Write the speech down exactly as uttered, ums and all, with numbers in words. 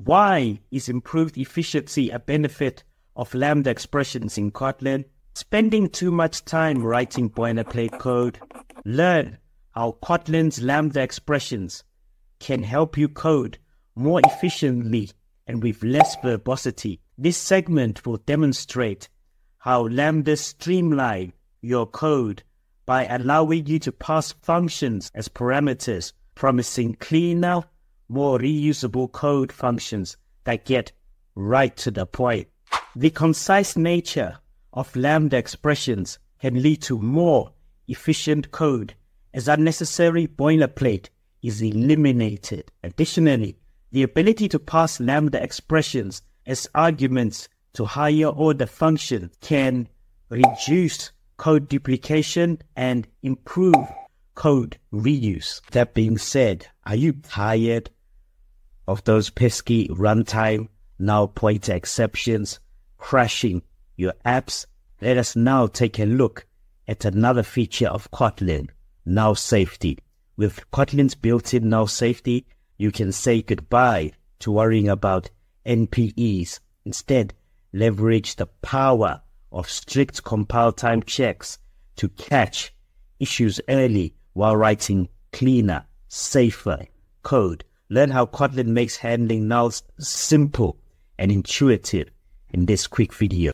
Why is improved efficiency a benefit of Lambda expressions in Kotlin? Spending too much time writing boilerplate code? Learn how Kotlin's Lambda expressions can help you code more efficiently and with less verbosity. This segment will demonstrate how Lambda streamline your code by allowing you to pass functions as parameters, promising cleaner, more reusable code functions that get right to the point. The concise nature of Lambda expressions can lead to more efficient code as unnecessary boilerplate is eliminated. Additionally, the ability to pass Lambda expressions as arguments to higher order functions can reduce code duplication and improve code reuse. That being said, are you tired of those pesky runtime null pointer exceptions crashing your apps? Let us now take a look at another feature of Kotlin, null safety. With Kotlin's built-in null safety, you can say goodbye to worrying about N P Es. Instead, leverage the power of strict compile time checks to catch issues early while writing cleaner, safer code. Learn how Kotlin makes handling nulls simple and intuitive in this quick video.